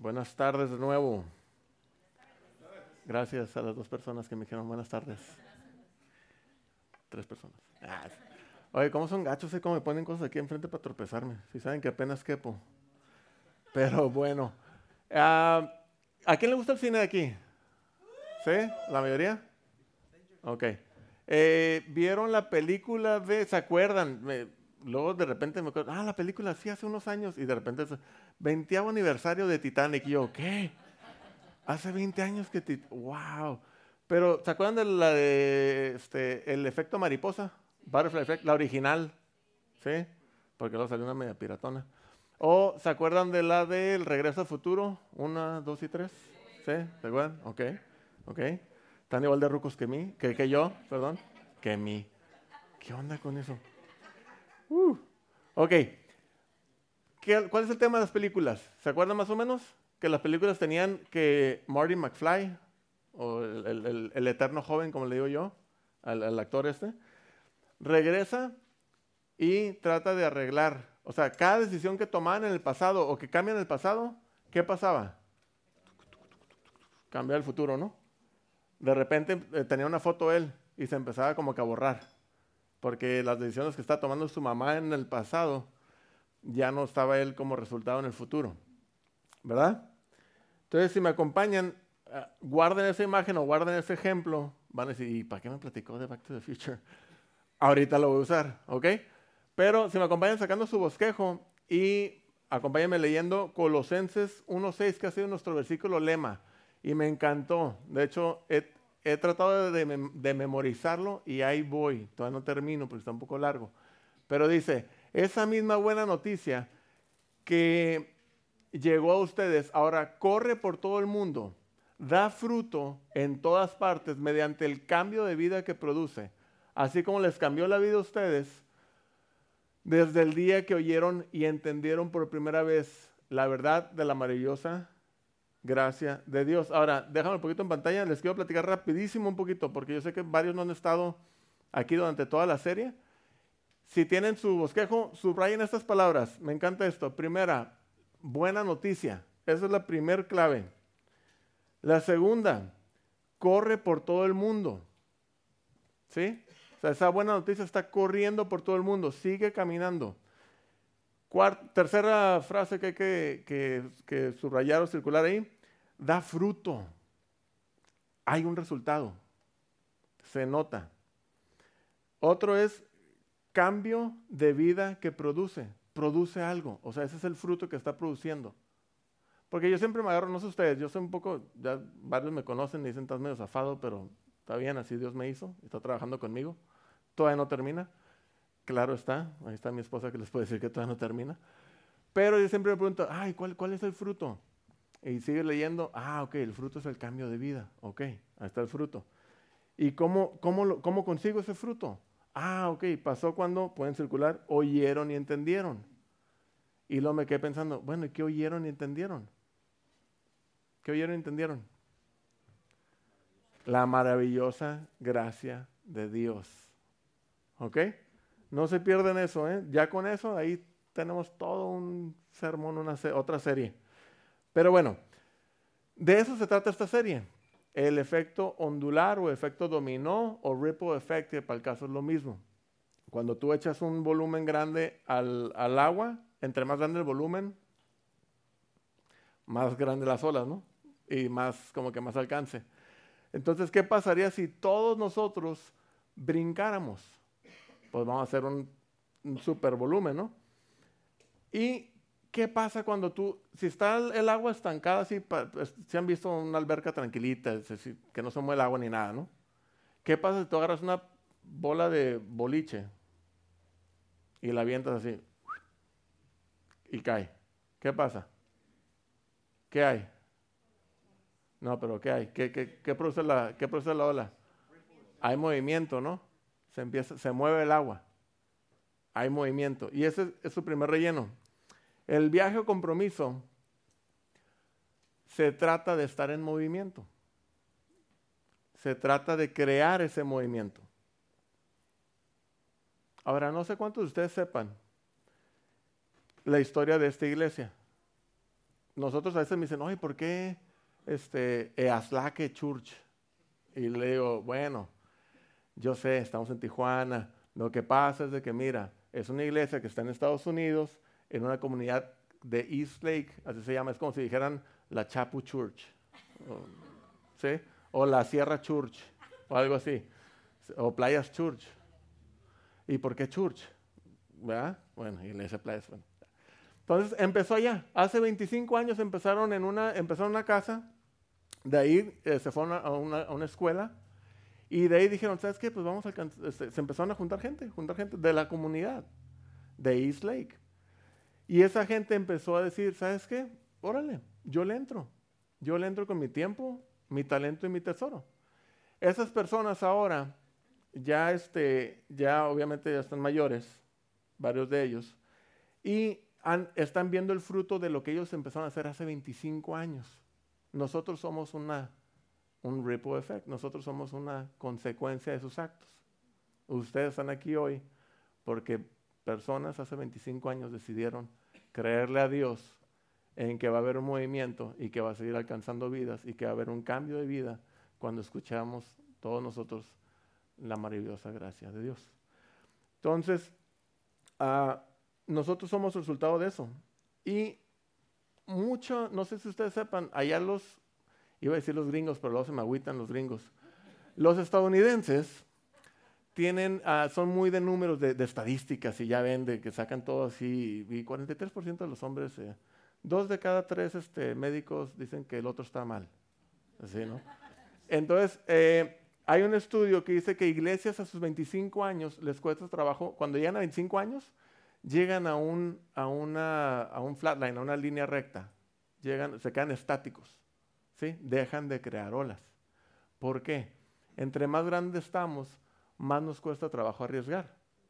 Buenas tardes de nuevo. Gracias a las 2 personas que me dijeron buenas tardes. 3 personas. Oye, ¿cómo son gachos? ¿Cómo me ponen cosas aquí enfrente para tropezarme? Si saben que apenas quepo. Pero bueno. ¿A quién le gusta el cine de aquí? ¿Sí? ¿La mayoría? Ok. ¿Vieron la película de... ¿Se acuerdan? Luego de repente me acuerdo, la película sí hace unos años, y de repente 20º aniversario de Titanic, y yo, ¿qué? Hace 20 años que ¡wow! Pero, ¿se acuerdan de la de el efecto mariposa? Butterfly Effect, la original, ¿sí? Porque luego salió una media piratona. ¿O se acuerdan de la del Regreso al Futuro? 1, 2 y 3. ¿Sí? ¿Se acuerdan? Ok. Están igual de rucos que yo, perdón. Que mí. ¿Qué onda con eso? Ok. ¿Cuál es el tema de las películas? ¿Se acuerdan más o menos? Que las películas tenían que Marty McFly, o el eterno joven, como le digo yo, al actor regresa y trata de arreglar. O sea, cada decisión que tomaban en el pasado o que cambian en el pasado, ¿qué pasaba? Cambiar el futuro, ¿no? De repente tenía una foto él y se empezaba como que a borrar, porque las decisiones que está tomando su mamá en el pasado ya no estaba él como resultado en el futuro, ¿verdad? Entonces, si me acompañan, guarden esa imagen o guarden ese ejemplo. Van a decir, ¿y para qué me platicó de Back to the Future? Ahorita lo voy a usar, ¿ok? Pero si me acompañan sacando su bosquejo y acompáñenme leyendo Colosenses 1:6, que ha sido nuestro versículo lema. Y me encantó. De hecho, he tratado de memorizarlo y ahí voy. Todavía no termino porque está un poco largo. Pero dice, esa misma buena noticia que llegó a ustedes, ahora corre por todo el mundo, da fruto en todas partes mediante el cambio de vida que produce, así como les cambió la vida a ustedes desde el día que oyeron y entendieron por primera vez la verdad de la maravillosa gracia de Dios. Ahora, déjame un poquito en pantalla, les quiero platicar rapidísimo un poquito, porque yo sé que varios no han estado aquí durante toda la serie. Si tienen su bosquejo, subrayen estas palabras. Me encanta esto. Primera, buena noticia. Esa es la primer clave. La segunda, corre por todo el mundo. ¿Sí? O sea, esa buena noticia está corriendo por todo el mundo. Sigue caminando. Tercera frase que hay que subrayar o circular ahí. Da fruto. Hay un resultado. Se nota. Otro es cambio de vida que produce. Produce algo. O sea, ese es el fruto que está produciendo. Porque yo siempre me agarro, no sé ustedes, yo soy un poco, ya varios me conocen y dicen, estás medio zafado, pero está bien, así Dios me hizo, está trabajando conmigo. Todavía no termina. Claro está, ahí está mi esposa que les puede decir que todavía no termina. Pero yo siempre me pregunto, ¿cuál es el fruto? Y sigue leyendo, ok, el fruto es el cambio de vida. Ok, ahí está el fruto. ¿Y cómo consigo ese fruto? Ok, pasó cuando, pueden circular, oyeron y entendieron. Y luego me quedé pensando, bueno, ¿y qué oyeron y entendieron? ¿Qué oyeron y entendieron? La maravillosa gracia de Dios. ¿Ok? No se pierden eso, ¿eh? Ya con eso, ahí tenemos todo un sermón, otra serie. Pero bueno, de eso se trata esta serie. El efecto ondular o efecto dominó o ripple effect, que para el caso es lo mismo. Cuando tú echas un volumen grande al agua, entre más grande el volumen, más grande las olas, ¿no? Y como que más alcance. Entonces, ¿qué pasaría si todos nosotros brincáramos? Pues vamos a hacer un super volumen, ¿no? ¿Y qué pasa cuando si está el agua estancada, si han visto una alberca tranquilita, es decir, que no se mueve el agua ni nada, ¿no? ¿Qué pasa si tú agarras una bola de boliche y la avientas así y cae? ¿Qué pasa? ¿Qué hay? No, pero ¿qué hay? ¿Qué produce la ola? Hay movimiento, ¿no? Se mueve el agua. Hay movimiento. Y ese es su primer relleno. El viaje o compromiso se trata de estar en movimiento. Se trata de crear ese movimiento. Ahora, no sé cuántos de ustedes sepan la historia de esta iglesia. nosotros a veces me dicen, oye, ¿por qué Easlaque Church? Y le digo, bueno, yo sé, estamos en Tijuana. Lo que pasa es de que, mira, es una iglesia que está en Estados Unidos, en una comunidad de East Lake, así se llama, es como si dijeran la Chapu Church, ¿sí? O la Sierra Church, o algo así, o Playas Church. ¿Y por qué Church? ¿Verdad? Bueno, iglesia Playas. Bueno. Entonces empezó allá. Hace 25 años empezaron en una casa, de ahí se fueron a una escuela, y de ahí dijeron, ¿sabes qué? Pues vamos a alcanzar, se empezaron a juntar gente de la comunidad de East Lake. Y esa gente empezó a decir, ¿sabes qué? Órale, yo le entro con mi tiempo, mi talento y mi tesoro. Esas personas ahora, ya obviamente ya están mayores, varios de ellos, y están viendo el fruto de lo que ellos empezaron a hacer hace 25 años. Nosotros somos un ripple effect, nosotros somos una consecuencia de sus actos. Ustedes están aquí hoy porque personas hace 25 años decidieron creerle a Dios en que va a haber un movimiento y que va a seguir alcanzando vidas y que va a haber un cambio de vida cuando escuchamos todos nosotros la maravillosa gracia de Dios. Entonces, nosotros somos resultado de eso. Y mucho, no sé si ustedes sepan, allá iba a decir los gringos, pero luego se me agüitan los gringos. Los estadounidenses son muy de números de estadísticas y ya ven de que sacan todo así, y 43% de los hombres, 2 de cada 3 médicos dicen que el otro está mal. Así, ¿no? Entonces, hay un estudio que dice que iglesias a sus 25 años les cuesta trabajo, cuando llegan a 25 años, llegan a un flatline, a una línea recta, se quedan estáticos, ¿sí? Dejan de crear olas. ¿Por qué? Entre más grandes estamos, más nos cuesta trabajo arriesgar.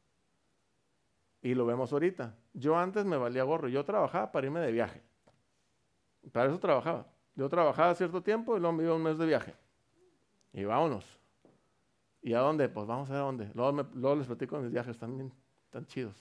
Y lo vemos ahorita. Yo antes me valía gorro, yo trabajaba para irme de viaje. Para eso trabajaba. Yo trabajaba cierto tiempo y luego me iba un mes de viaje. Y vámonos. ¿Y a dónde? Pues vamos a ver a dónde. Luego les platico mis viajes también, tan chidos.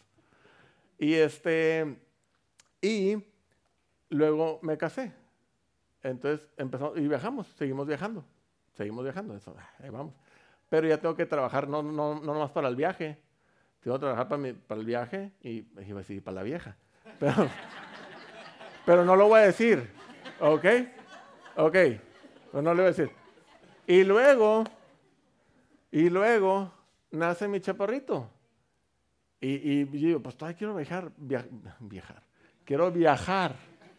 Y luego me casé. Entonces empezamos y viajamos, seguimos viajando, eso, ahí vamos. Pero ya tengo que trabajar no nomás para el viaje, tengo que trabajar para el viaje y iba a decir para la vieja. Pero no lo voy a decir, ¿ok? Pues no lo voy a decir. Y luego nace mi chaparrito. Y yo digo, pues todavía quiero viajar. Quiero viajar.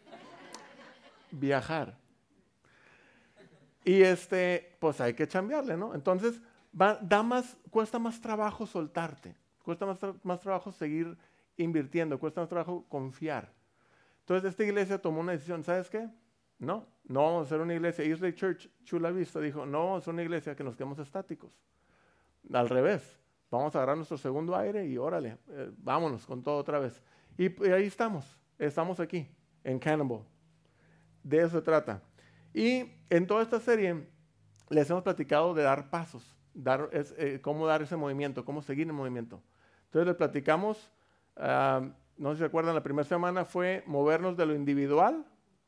Y pues hay que chambearle, ¿no? Entonces, cuesta más trabajo soltarte. Cuesta más trabajo seguir invirtiendo. Cuesta más trabajo confiar. Entonces, esta iglesia tomó una decisión. ¿Sabes qué? No vamos a hacer una iglesia. East Church, Chula Vista, dijo, no vamos a hacer una iglesia que nos quedemos estáticos. Al revés. Vamos a agarrar nuestro segundo aire y órale, vámonos con todo otra vez. Y ahí estamos aquí, en Cannonball. De eso se trata. Y en toda esta serie les hemos platicado de dar pasos, cómo dar ese movimiento, cómo seguir el movimiento. Entonces les platicamos, no sé si se acuerdan, la primera semana fue movernos de lo individual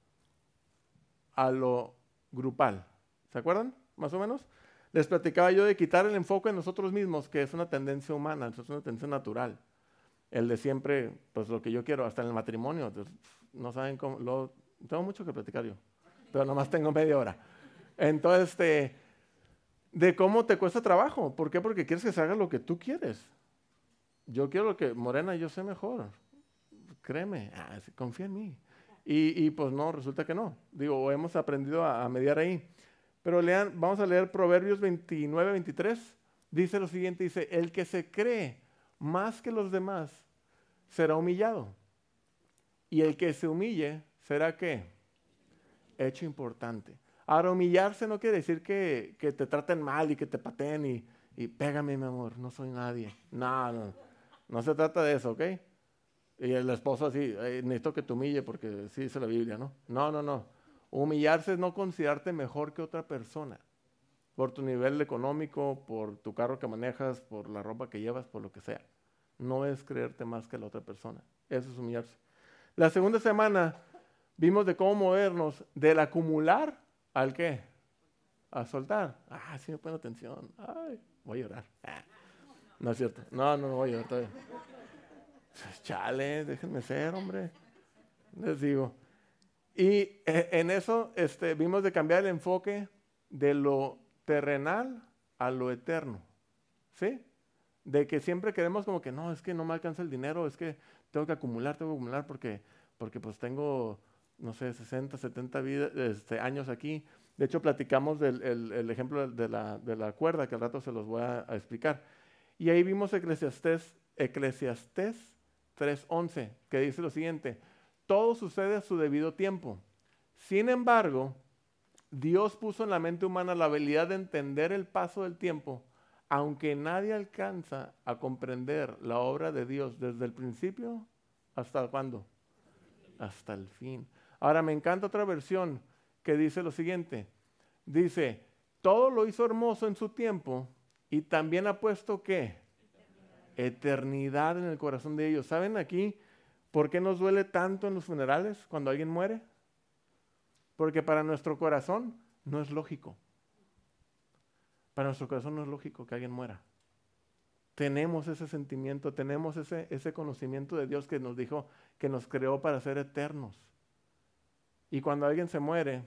a lo grupal. ¿Se acuerdan? Más o menos. Les platicaba yo de quitar el enfoque en nosotros mismos, que es una tendencia humana, es una tendencia natural. El de siempre, pues lo que yo quiero, hasta en el matrimonio. No saben cómo, tengo mucho que platicar yo, pero nomás tengo media hora. Entonces, de cómo te cuesta trabajo. ¿Por qué? Porque quieres que se haga lo que tú quieres. Yo quiero lo que, Morena, yo sé mejor. Créeme, confía en mí. Y pues no, resulta que no. Digo, hemos aprendido a mediar ahí. Pero vamos a leer Proverbios 29, 23. Dice lo siguiente, dice, el que se cree más que los demás será humillado. Y el que se humille será ¿qué? Hecho importante. Ahora, humillarse no quiere decir que te traten mal y que te pateen y pégame, mi amor, no soy nadie. No se trata de eso, ¿ok? Y el esposo así, necesito que te humille porque sí dice la Biblia, ¿no? No. Humillarse es no considerarte mejor que otra persona por tu nivel económico, por tu carro que manejas, por la ropa que llevas, por lo que sea. No es creerte más que la otra persona. Eso es humillarse. La segunda semana Vimos de cómo movernos del acumular al ¿qué? A soltar. Ah, sí me pone atención. Ay, voy a llorar. No es cierto. No voy a llorar todavía. Chale, déjenme ser, hombre. Les digo. Y en eso vimos de cambiar el enfoque de lo terrenal a lo eterno. ¿Sí? De que siempre queremos como que no, es que no me alcanza el dinero, es que tengo que acumular porque pues tengo, no sé, 60, 70 años aquí. De hecho, platicamos el ejemplo de la cuerda, que al rato se los voy a explicar. Y ahí vimos Eclesiastés 3:11, que dice lo siguiente: todo sucede a su debido tiempo. Sin embargo, Dios puso en la mente humana la habilidad de entender el paso del tiempo, aunque nadie alcanza a comprender la obra de Dios desde el principio hasta ¿cuándo? Hasta el fin. Ahora me encanta otra versión que dice lo siguiente. Dice, todo lo hizo hermoso en su tiempo y también ha puesto ¿qué? Eternidad en el corazón de ellos. ¿Saben aquí por qué nos duele tanto en los funerales cuando alguien muere? Porque para nuestro corazón no es lógico. Para nuestro corazón no es lógico que alguien muera. Tenemos ese sentimiento, tenemos ese conocimiento de Dios que nos dijo que nos creó para ser eternos. Y cuando alguien se muere,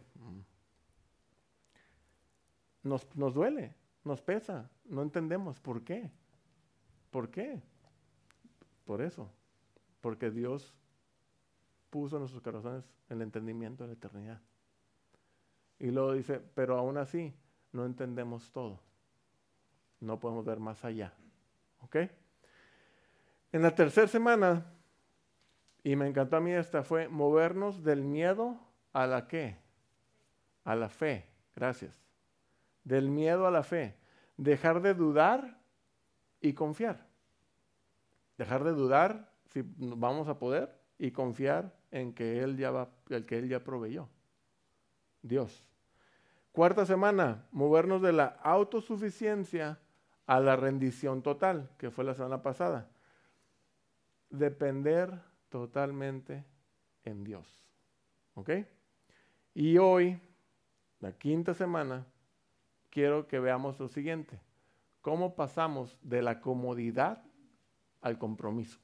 nos duele, nos pesa, no entendemos por qué. ¿Por qué? Por eso, porque Dios puso en nuestros corazones el entendimiento de la eternidad. Y luego dice, pero aún así no entendemos todo. No podemos ver más allá. ¿Ok? En la tercera semana, y me encantó a mí esta, fue movernos del miedo a la ¿qué? A la fe. Gracias. Del miedo a la fe. Dejar de dudar y confiar. Dejar de dudar si vamos a poder y confiar en que Él ya proveyó. Dios. Cuarta semana, movernos de la autosuficiencia a la rendición total, que fue la semana pasada. Depender totalmente en Dios. ¿Ok? Y hoy, la quinta semana, quiero que veamos lo siguiente. ¿Cómo pasamos de la comodidad al compromiso?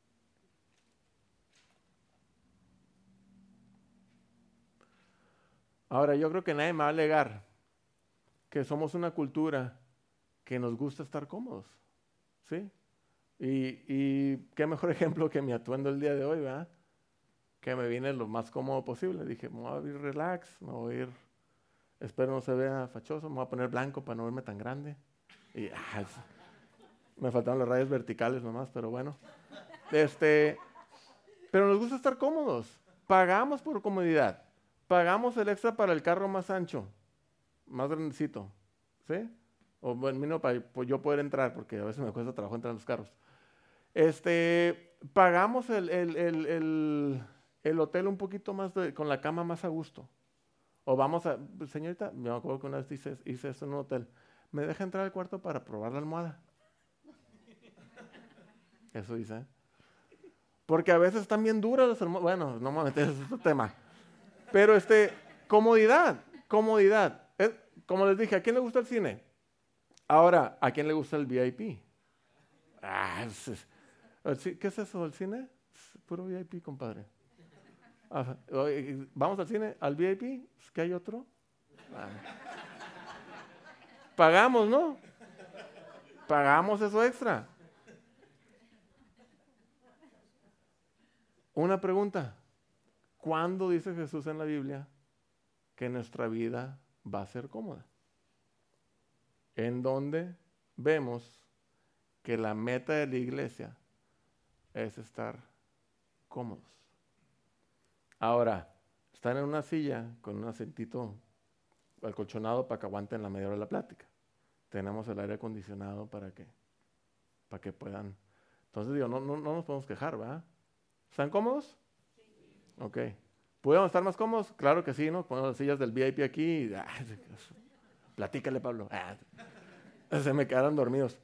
Ahora, yo creo que nadie me va a alegar que somos una cultura que nos gusta estar cómodos, ¿sí? Y qué mejor ejemplo que mi atuendo el día de hoy, ¿verdad? Que me viene lo más cómodo posible. Dije, me voy a ir relax, me voy a ir, espero no se vea fachoso, me voy a poner blanco para no verme tan grande. Y me faltaron las rayas verticales nomás, pero bueno. Pero nos gusta estar cómodos. Pagamos por comodidad. Pagamos el extra para el carro más ancho, más grandecito, ¿sí? O bueno, mínimo para yo poder entrar, porque a veces me cuesta trabajo entrar en los carros. Pagamos el hotel un poquito más con la cama más a gusto. O vamos a, señorita, me acuerdo que una vez hice eso en un hotel. ¿Me deja entrar al cuarto para probar la almohada? Eso dice. Porque a veces están bien duras las almohadas. Bueno, no me voy a meter en ese tema. Pero comodidad. Como les dije, ¿a quién le gusta el cine? Ahora, ¿a quién le gusta el VIP? ¿Qué es eso, el cine? Es puro VIP, compadre. ¿Vamos al cine? ¿Al VIP? ¿Qué hay otro? Pagamos, ¿no? Pagamos eso extra. Una pregunta. ¿Cuándo dice Jesús en la Biblia que nuestra vida va a ser cómoda? En donde vemos que la meta de la iglesia es estar cómodos. Ahora, están en una silla con un asientito acolchonado para que aguanten la media hora de la plática. Tenemos el aire acondicionado para que puedan. Entonces digo, no nos podemos quejar, ¿verdad? ¿Están cómodos? Ok. ¿Podemos estar más cómodos? Claro que sí, ¿no? Ponemos las sillas del VIP aquí. Platícale, Pablo. Se me quedaron dormidos.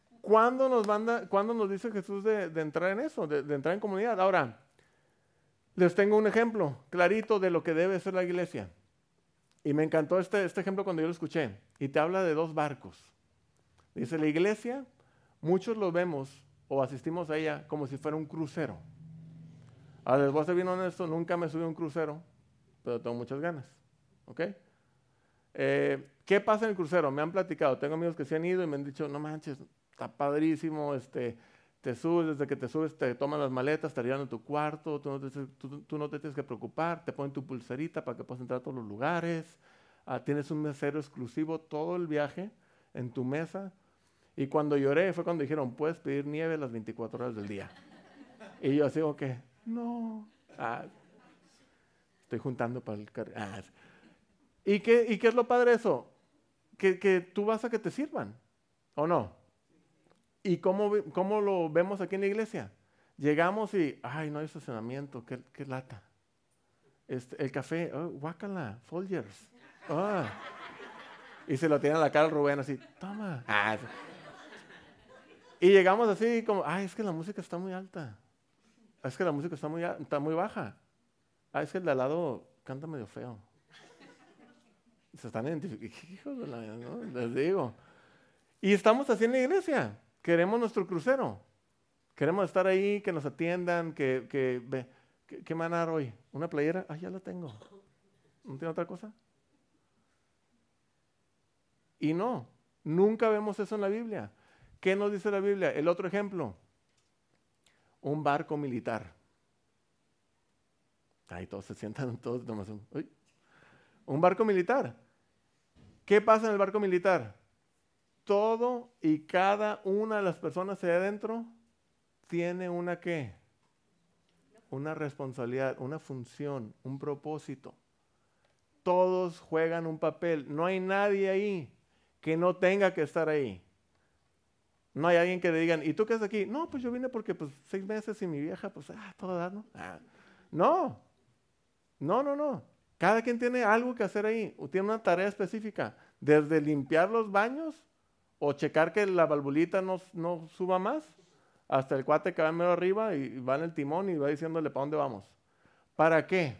¿Cuándo nos dice Jesús de entrar en eso? De entrar en comunidad. Ahora, Les tengo un ejemplo clarito de lo que debe ser la iglesia. Y me encantó este ejemplo cuando yo lo escuché. Y te habla de 2 barcos. Dice, la iglesia, muchos lo vemos o asistimos a ella como si fuera un crucero. Ahora les voy a ser bien honesto, nunca me subí a un crucero, pero tengo muchas ganas. ¿Ok? ¿Qué pasa en el crucero? Me han platicado, tengo amigos que se han ido y me han dicho, no manches, está padrísimo, te subes, desde que te subes te toman las maletas, te llevan a tu cuarto, tú no te tienes que preocupar, te ponen tu pulserita para que puedas entrar a todos los lugares, tienes un mesero exclusivo todo el viaje en tu mesa. Y cuando lloré fue cuando dijeron, puedes pedir nieve las 24 horas del día. Y yo así, ok, no, estoy juntando para el carro. ¿Y qué es lo padre de eso? Que tú vas a que te sirvan, ¿o no? ¿Y cómo lo vemos aquí en la iglesia? Llegamos y, ay, no hay estacionamiento, qué lata. El café, oh, guácala, Folgers. Ah. Y se lo tiran a la cara al Rubén así, toma. Sí. Y llegamos así como, ay, es que la música está muy alta. Es que la música está muy baja. Es que el de al lado canta medio feo. Se están identificando, hijos de la, ¿no? Les digo. Y estamos así en la iglesia. Queremos nuestro crucero. Queremos estar ahí, que nos atiendan, ¿qué me van a dar hoy? ¿Una playera? Ya la tengo. ¿No tiene otra cosa? Y no, nunca vemos eso en la Biblia. ¿Qué nos dice la Biblia? El otro ejemplo, un barco militar. Ahí todos se sientan, todos nomás. Uy. Un barco militar. ¿Qué pasa en el barco militar? Todo y cada una de las personas ahí adentro tiene una ¿qué? Una responsabilidad, una función, un propósito. Todos juegan un papel. No hay nadie ahí que no tenga que estar ahí. No hay alguien que le digan, ¿y tú qué haces aquí? No, pues yo vine porque pues 6 meses y mi vieja, pues, todo dar, ¿no? No, no. Cada quien tiene algo que hacer ahí, o tiene una tarea específica, desde limpiar los baños o checar que la valvulita no suba más, hasta el cuate que va mero arriba y va en el timón y va diciéndole para dónde vamos. ¿Para qué?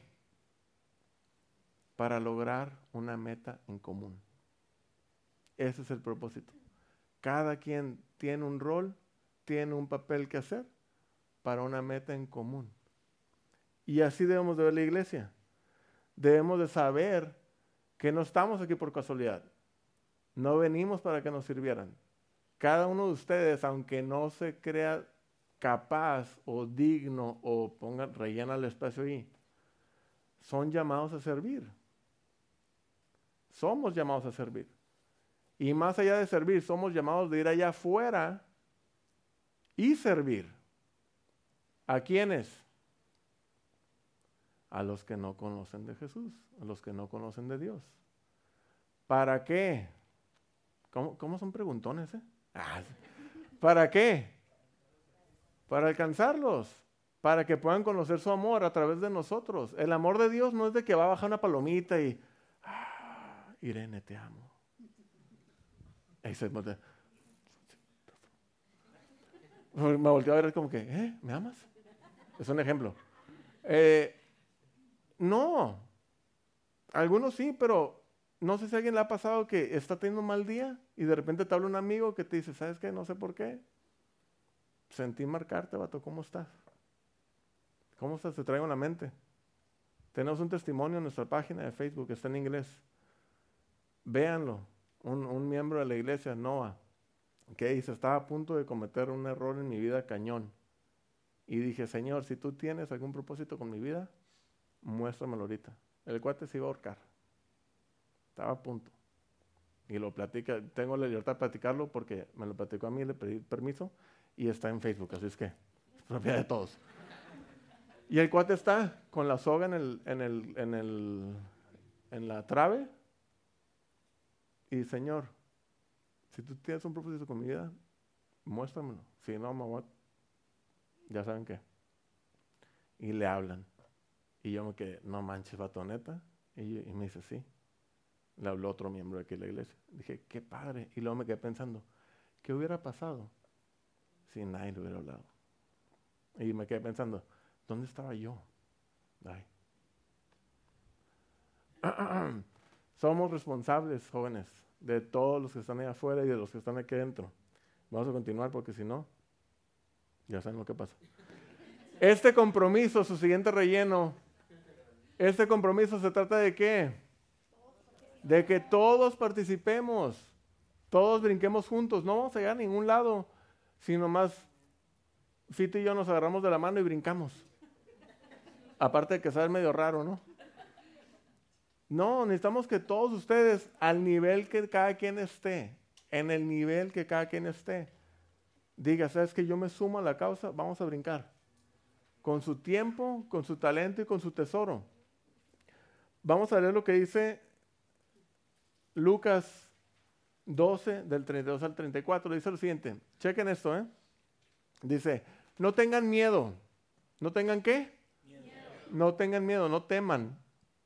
Para lograr una meta en común. Ese es el propósito. Cada quien tiene un rol, tiene un papel que hacer para una meta en común. Y así debemos de ver la iglesia. Debemos de saber que no estamos aquí por casualidad. No venimos para que nos sirvieran. Cada uno de ustedes, aunque no se crea capaz o digno o rellena el espacio ahí, son llamados a servir. Somos llamados a servir. Y más allá de servir, somos llamados de ir allá afuera y servir. ¿A quiénes? A los que no conocen de Jesús, a los que no conocen de Dios. ¿Para qué? ¿Cómo son preguntones, eh? ¿Para qué? Para alcanzarlos, para que puedan conocer su amor a través de nosotros. El amor de Dios no es de que va a bajar una palomita y, Irene, te amo. Me volteó a ver como que, ¿me amas? Es un ejemplo. No, algunos sí, pero no sé si a alguien le ha pasado que está teniendo un mal día y de repente te habla un amigo que te dice, ¿sabes qué? No sé por qué. Sentí marcarte, vato, ¿cómo estás? ¿Cómo estás? Te traigo en la mente. Tenemos un testimonio en nuestra página de Facebook, está en inglés. Véanlo. Un miembro de la iglesia, Noah, que dice, estaba a punto de cometer un error en mi vida cañón. Y dije, Señor, si tú tienes algún propósito con mi vida, muéstramelo ahorita. El cuate se iba a ahorcar. Estaba a punto. Y lo platica, tengo la libertad de platicarlo porque me lo platicó a mí, le pedí permiso y está en Facebook, así es que es propiedad de todos. Y el cuate está con la soga en la trave y Señor, si tú tienes un propósito con mi vida, muéstramelo. Si no, ya saben qué. Y le hablan. Y yo me quedé, no manches, batoneta. Y me dice, sí. Le habló otro miembro de aquí de la iglesia. Dije, qué padre. Y luego me quedé pensando, ¿qué hubiera pasado si nadie le hubiera hablado? Y me quedé pensando, ¿dónde estaba yo? Ay. Somos responsables, jóvenes, de todos los que están allá afuera y de los que están aquí adentro. Vamos a continuar porque si no, ya saben lo que pasa. Este compromiso, su siguiente relleno, este compromiso se trata de ¿qué? De que todos participemos, todos brinquemos juntos. No vamos a llegar a ningún lado, sino más Fito y yo nos agarramos de la mano y brincamos. Aparte de que sabe medio raro, ¿no? No, necesitamos que todos ustedes, al nivel que cada quien esté, en el nivel que cada quien esté, diga, ¿sabes que yo me sumo a la causa? Vamos a brincar. Con su tiempo, con su talento y con su tesoro. Vamos a leer lo que dice Lucas 12, del 32 al 34. Dice lo siguiente. Chequen esto, ¿eh? Dice, no tengan miedo. ¿No tengan qué? Miedo. No tengan miedo, no teman.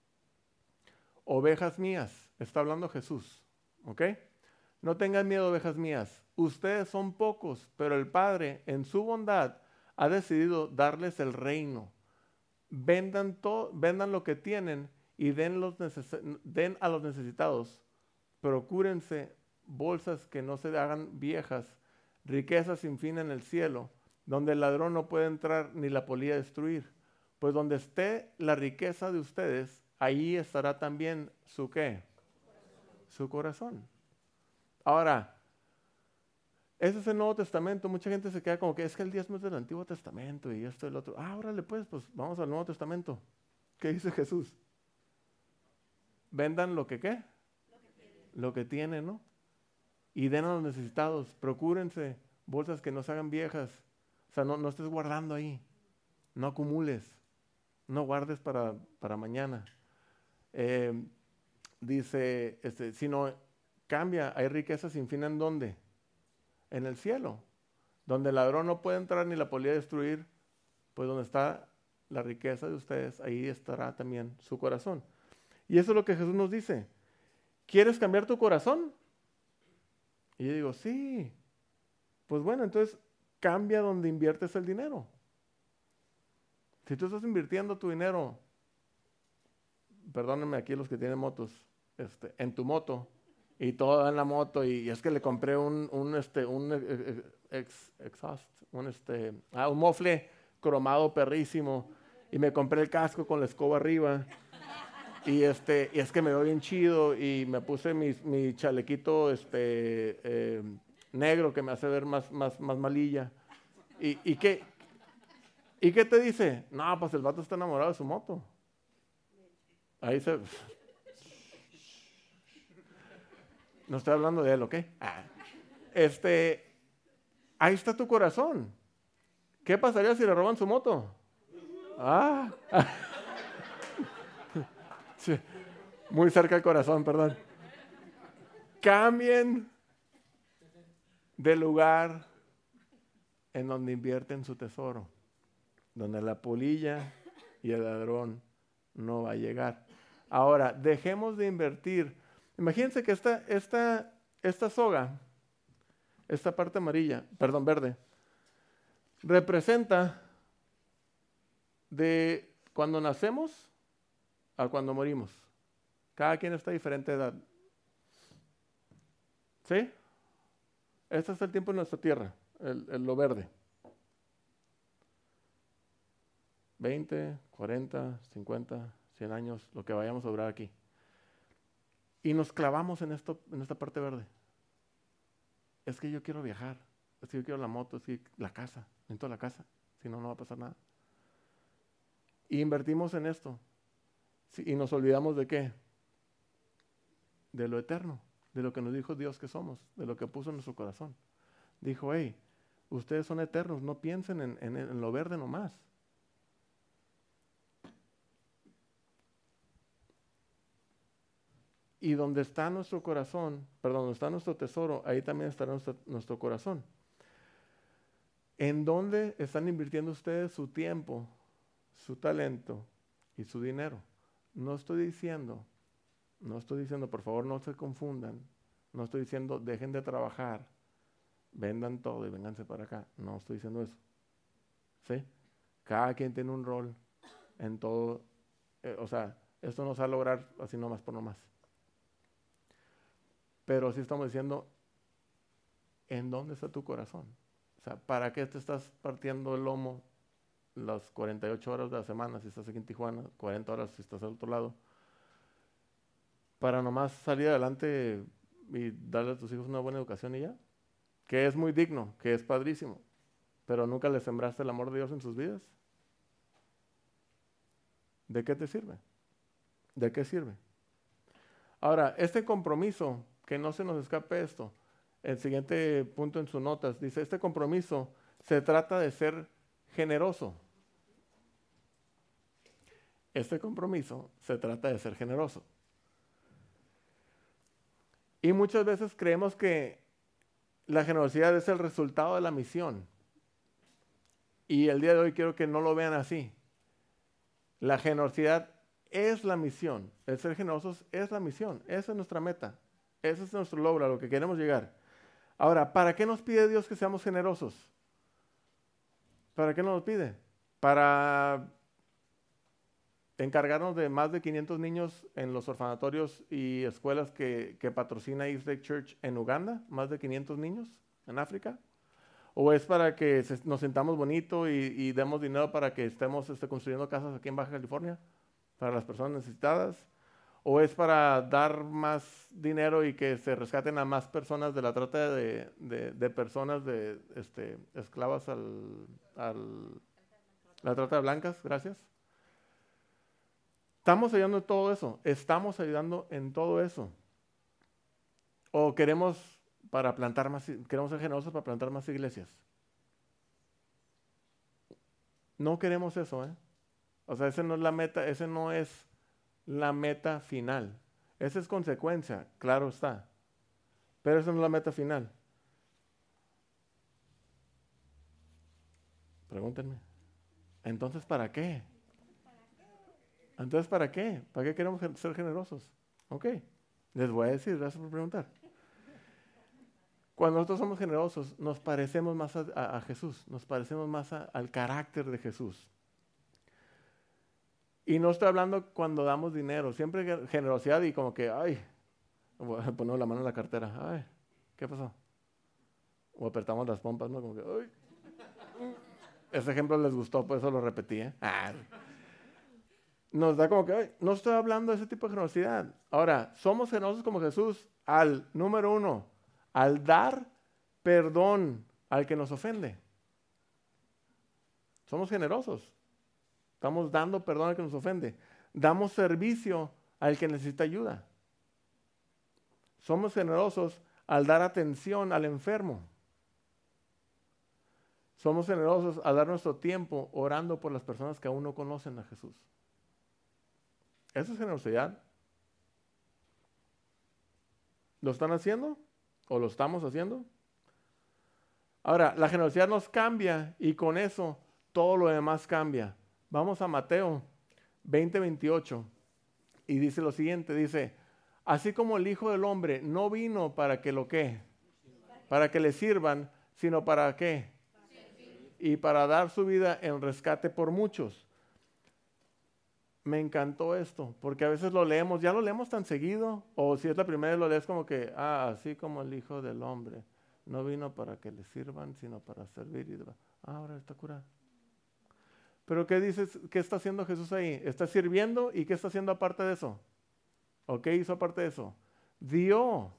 Ovejas mías. Está hablando Jesús. ¿Ok? No tengan miedo, ovejas mías. Ustedes son pocos, pero el Padre, en su bondad, ha decidido darles el reino. Vendan lo que tienen y den a los necesitados. Procúrense bolsas que no se hagan viejas, riquezas sin fin en el cielo, donde el ladrón no puede entrar ni la polilla destruir. Pues donde esté la riqueza de ustedes, ahí estará también su ¿qué? Su corazón. Ahora, ese es el Nuevo Testamento. Mucha gente se queda como que es que el diezmo es del Antiguo Testamento y esto y el otro. Órale pues vamos al Nuevo Testamento. ¿Qué dice Jesús? Vendan lo que ¿qué? Lo que tienen, ¿no? Y den a los necesitados. Procúrense bolsas que no se hagan viejas. O sea, no estés guardando ahí. No acumules. No guardes para mañana. Dice, sino cambia. Hay riqueza sin fin en ¿dónde? En el cielo. Donde el ladrón no puede entrar ni la polilla destruir. Pues donde está la riqueza de ustedes, ahí estará también su corazón. Y eso es lo que Jesús nos dice. ¿Quieres cambiar tu corazón? Y yo digo, sí. Pues bueno, entonces cambia donde inviertes el dinero. Si tú estás invirtiendo tu dinero, perdónenme aquí los que tienen motos, en tu moto, y todo en la moto, y es que le compré un exhaust, un mofle cromado perrísimo, y me compré el casco con la escoba arriba, y es que me veo bien chido, y me puse mi chalequito negro que me hace ver más malilla. ¿Y qué te dice? No, pues el vato está enamorado de su moto. Ahí se... No estoy hablando de él, ¿ok? Ahí está tu corazón. ¿Qué pasaría si le roban su moto? Sí, muy cerca del corazón, perdón. Cambien de lugar en donde invierten su tesoro, donde la polilla y el ladrón no va a llegar. Ahora, dejemos de invertir. Imagínense que esta soga, esta parte verde, representa de cuando nacemos a cuando morimos. Cada quien está a diferente edad. ¿Sí? Este es el tiempo en nuestra tierra, lo verde. 20, 40, 50, 100 años, lo que vayamos a durar aquí. Y nos clavamos en esta parte verde. Es que yo quiero viajar, es que yo quiero la moto, es que la casa, necesito la casa, si no, no va a pasar nada. Y invertimos en esto. Sí, y nos olvidamos de ¿qué? De lo eterno, de lo que nos dijo Dios que somos, de lo que puso en nuestro corazón. Dijo, hey, ustedes son eternos, no piensen en lo verde nomás. Y donde está nuestro corazón, donde está nuestro tesoro, ahí también estará nuestro corazón. ¿En dónde están invirtiendo ustedes su tiempo, su talento y su dinero? No estoy diciendo, por favor no se confundan, no estoy diciendo dejen de trabajar, vendan todo y vénganse para acá. No estoy diciendo eso. ¿Sí? Cada quien tiene un rol en todo esto no se va a lograr así nomás por nomás. Pero sí estamos diciendo, ¿en dónde está tu corazón? O sea, ¿para qué te estás partiendo el lomo las 48 horas de la semana si estás aquí en Tijuana, 40 horas si estás al otro lado, para nomás salir adelante y darle a tus hijos una buena educación y ya? Que es muy digno, que es padrísimo, pero nunca les sembraste el amor de Dios en sus vidas. ¿De qué te sirve? ¿De qué sirve? Ahora, este compromiso, que no se nos escape esto, el siguiente punto en sus notas, dice, este compromiso se trata de ser generoso. Este compromiso se trata de ser generoso. Y muchas veces creemos que la generosidad es el resultado de la misión. Y el día de hoy quiero que no lo vean así. La generosidad es la misión. El ser generosos es la misión. Esa es nuestra meta. Ese es nuestro logro, a lo que queremos llegar. Ahora, ¿para qué nos pide Dios que seamos generosos? ¿Para qué nos lo pide? Para encargarnos de más de 500 niños en los orfanatorios y escuelas que patrocina Eastlake Church en Uganda, más de 500 niños en África. ¿O es para que nos sentamos bonito y demos dinero para que estemos construyendo casas aquí en Baja California para las personas necesitadas? ¿O es para dar más dinero y que se rescaten a más personas de la trata de personas esclavas la trata de blancas? Gracias. Estamos ayudando en todo eso. Estamos ayudando en todo eso. ¿O queremos ser generosos para plantar más iglesias? No queremos eso, ¿eh? O sea, esa no es la meta, ese no es la meta final. Esa es consecuencia, claro está. Pero esa no es la meta final. Pregúntenme. Entonces, ¿para qué? Entonces, ¿para qué? ¿Para qué queremos ser generosos? Ok, les voy a decir, gracias por preguntar. Cuando nosotros somos generosos, nos parecemos más a Jesús, nos parecemos más al carácter de Jesús. Y no estoy hablando cuando damos dinero, siempre generosidad y como que, ay, voy a poner la mano en la cartera, ay, ¿qué pasó? O apretamos las pompas, ¿no? Como que, ay. Ese ejemplo les gustó, por eso lo repetí, ¿eh? Nos da como que, ay, no estoy hablando de ese tipo de generosidad. Ahora, somos generosos como Jesús número 1, al dar perdón al que nos ofende. Somos generosos. Estamos dando perdón al que nos ofende. Damos servicio al que necesita ayuda. Somos generosos al dar atención al enfermo. Somos generosos al dar nuestro tiempo orando por las personas que aún no conocen a Jesús. ¿Eso es generosidad? ¿Lo están haciendo? ¿O lo estamos haciendo? Ahora, la generosidad nos cambia y con eso todo lo demás cambia. Vamos a Mateo 20:28 y dice lo siguiente, dice, así como el Hijo del Hombre no vino para que para que le sirvan, sino para qué, y para dar su vida en rescate por muchos. Me encantó esto, porque a veces ya lo leemos tan seguido, o si es la primera vez lo lees como que, así como el Hijo del Hombre no vino para que le sirvan, sino para servir. Ahora está curado. Pero ¿qué dices? ¿Qué está haciendo Jesús ahí? Está sirviendo, ¿y qué está haciendo aparte de eso? ¿O qué hizo aparte de eso? Dio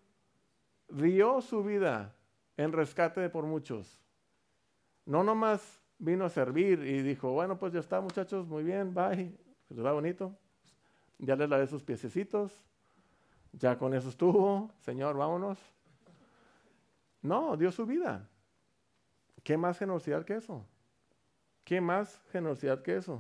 su vida en rescate por muchos. No nomás vino a servir y dijo, bueno, pues ya está, muchachos, muy bien, bye, les va bonito. Ya les lavé sus piececitos, ya con eso estuvo, Señor, vámonos. No, dio su vida. ¿Qué más generosidad que eso? ¿Qué más generosidad que eso?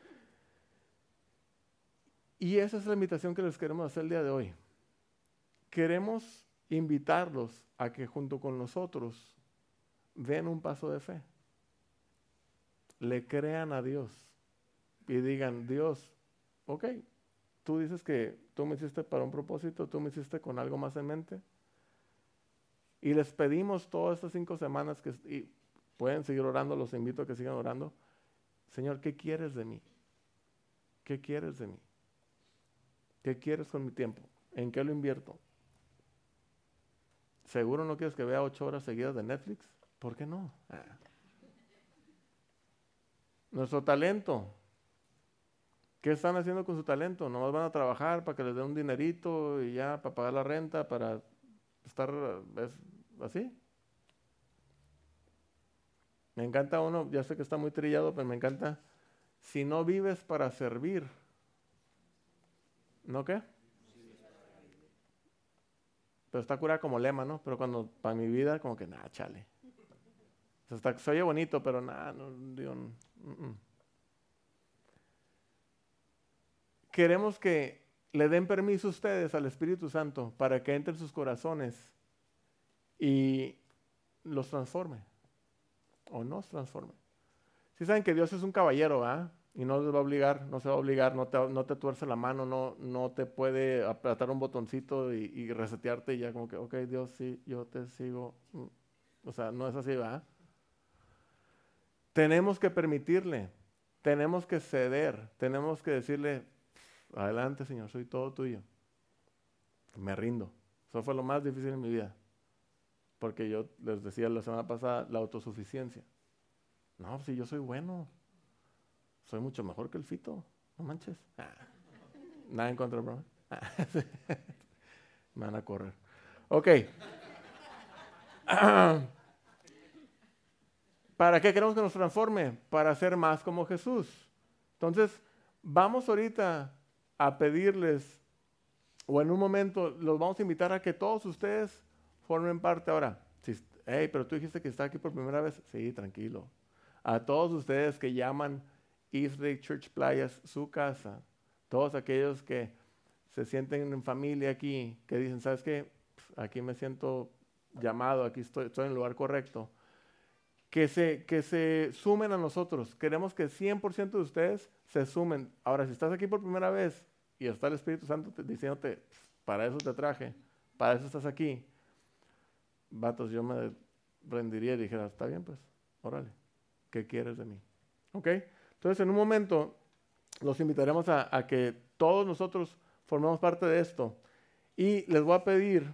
Y esa es la invitación que les queremos hacer el día de hoy. Queremos invitarlos a que junto con nosotros den un paso de fe. Le crean a Dios y digan, Dios, ok, tú dices que tú me hiciste para un propósito, tú me hiciste con algo más en mente. Y les pedimos todas estas 5 semanas y pueden seguir orando, los invito a que sigan orando. Señor, ¿qué quieres de mí? ¿Qué quieres de mí? ¿Qué quieres con mi tiempo? ¿En qué lo invierto? ¿Seguro no quieres que vea 8 horas seguidas de Netflix? ¿Por qué no? Nuestro talento. ¿Qué están haciendo con su talento? Nomás van a trabajar para que les den un dinerito y ya, para pagar la renta, para estar así. Me encanta uno, ya sé que está muy trillado, pero me encanta. Si no vives para servir, ¿no qué? Pero está curada como lema, ¿no? Pero cuando, para mi vida, como que, nada, chale. O sea, se oye bonito, pero nada, no, digo, Queremos que le den permiso a ustedes al Espíritu Santo para que entre en sus corazones y los transforme o nos transforme. Si saben que Dios es un caballero, ¿ah? Y no les va a obligar, no se va a obligar, no te tuerce la mano, no te puede apretar un botoncito y resetearte y ya como que, ok, Dios, sí, yo te sigo. O sea, no es así, ¿verdad? Tenemos que permitirle, tenemos que ceder, tenemos que decirle, adelante, Señor, soy todo tuyo. Me rindo. Eso fue lo más difícil en mi vida. Porque yo les decía la semana pasada, la autosuficiencia. No, si yo soy bueno, soy mucho mejor que el Fito, no manches. Nada en contra, bro. Me van a correr. Ok. ¿Para qué queremos que nos transforme? Para ser más como Jesús. Entonces, vamos ahorita a pedirles, o en un momento los vamos a invitar a que todos ustedes formen parte ahora. Hey, pero tú dijiste que está aquí por primera vez. Sí, tranquilo. A todos ustedes que llaman East Lake Church Playas su casa, todos aquellos que se sienten en familia aquí, que dicen, ¿sabes qué? Aquí me siento llamado, aquí estoy en el lugar correcto. Que se sumen a nosotros. Queremos que 100% de ustedes se sumen. Ahora, si estás aquí por primera vez y está el Espíritu Santo diciéndote, para eso te traje, para eso estás aquí, vatos, yo me rendiría y dijera, está bien, pues, órale, ¿qué quieres de mí? ¿Ok? Entonces, en un momento, los invitaremos a que todos nosotros formemos parte de esto. Y les voy a pedir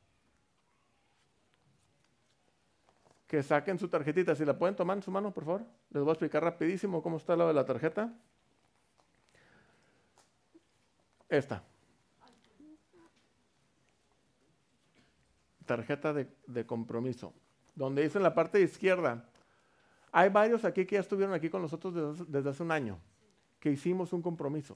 que saquen su tarjetita. Si la pueden tomar en su mano, por favor. Les voy a explicar rapidísimo cómo está lo de la tarjeta. Esta. Tarjeta de compromiso. Donde dice en la parte izquierda, hay varios aquí que ya estuvieron aquí con nosotros desde hace un año, que hicimos un compromiso.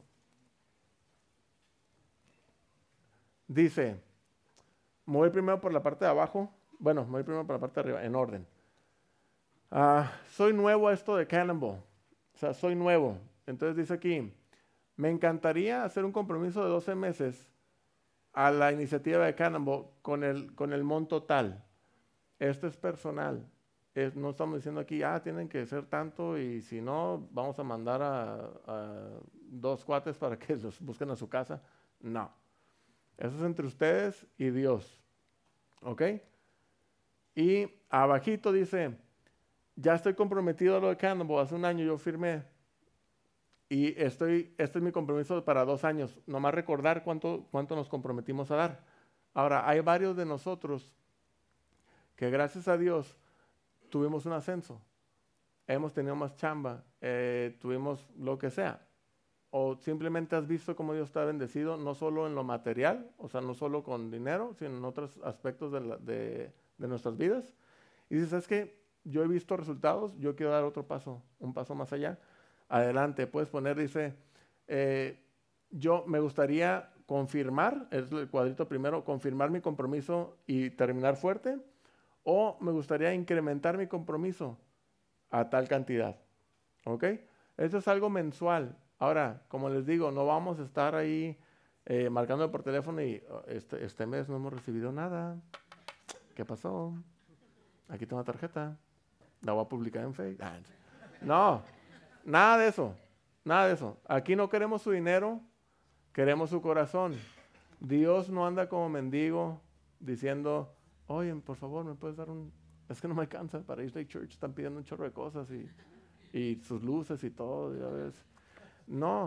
Dice, me voy primero por la parte de abajo. Bueno, me voy primero por la parte de arriba, en orden. Soy nuevo a esto de Cannonball. O sea, soy nuevo. Entonces dice aquí, me encantaría hacer un compromiso de 12 meses a la iniciativa de Cannonball con el monto tal. Esto es personal. No estamos diciendo aquí, tienen que ser tanto y si no, vamos a mandar a 2 cuates para que los busquen a su casa. No. Eso es entre ustedes y Dios. ¿Ok? Y abajito dice, ya estoy comprometido a lo de Cannonball. Hace un año yo firmé. Y este es mi compromiso para 2 años. Nomás recordar cuánto nos comprometimos a dar. Ahora, hay varios de nosotros que gracias a Dios tuvimos un ascenso. Hemos tenido más chamba, tuvimos lo que sea. O simplemente has visto cómo Dios está bendecido, no solo en lo material, o sea, no solo con dinero, sino en otros aspectos de nuestras vidas. Y dices, ¿sabes qué? Yo he visto resultados, yo quiero dar otro paso, un paso más allá. Adelante, puedes poner, dice, yo me gustaría confirmar, es el cuadrito primero, confirmar mi compromiso y terminar fuerte, o me gustaría incrementar mi compromiso a tal cantidad. ¿Ok? Eso es algo mensual. Ahora, como les digo, no vamos a estar ahí marcando por teléfono y este mes no hemos recibido nada. ¿Qué pasó? Aquí tengo la tarjeta. La voy a publicar en Facebook. No, nada de eso. Nada de eso. Aquí no queremos su dinero, queremos su corazón. Dios no anda como mendigo diciendo, oye, por favor, ¿me puedes dar un...? Es que no me alcanza para East Lake Church, están pidiendo un chorro de cosas y sus luces y todo, ya ves. No,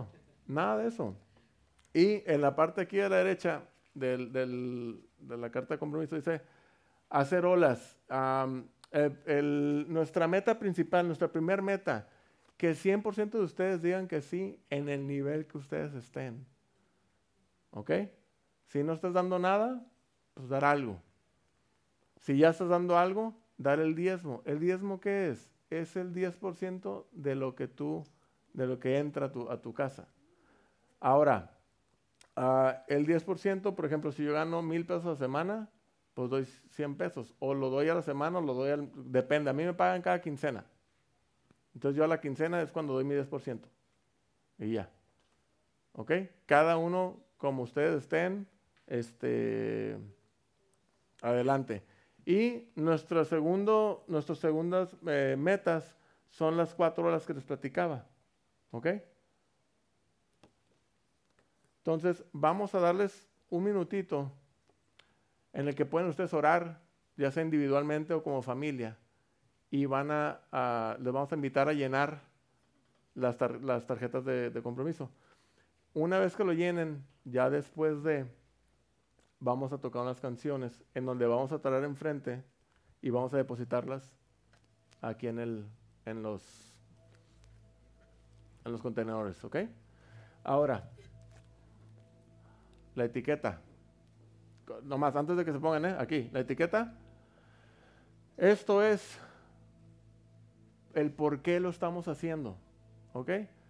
Nada de eso. Y en la parte aquí a la derecha de la carta de compromiso dice hacer olas. Nuestra meta principal, nuestra primer meta, que 100% de ustedes digan que sí en el nivel que ustedes estén. ¿Ok? Si no estás dando nada, pues dar algo. Si ya estás dando algo, dar el diezmo. ¿El diezmo qué es? Es el 10% de lo que entra a tu casa. Ahora, el 10%, por ejemplo, si yo gano 1,000 pesos a la semana, pues doy 100 pesos. O lo doy a la semana o lo doy depende. A mí me pagan cada quincena. Entonces yo a la quincena es cuando doy mi 10%. Y ya. ¿Ok? Cada uno, como ustedes estén, adelante. Y nuestras segundas metas son las 4 horas que les platicaba. ¿Ok? Entonces, vamos a darles un minutito en el que pueden ustedes orar, ya sea individualmente o como familia. Y les vamos a invitar a llenar las tarjetas de compromiso. Una vez que lo llenen, ya después vamos a tocar unas canciones en donde vamos a traer enfrente y vamos a depositarlas aquí en los contenedores, ¿ok? Ahora, la etiqueta. Nomás, antes de que se pongan, aquí, la etiqueta. Esto es el por qué lo estamos haciendo, ¿ok?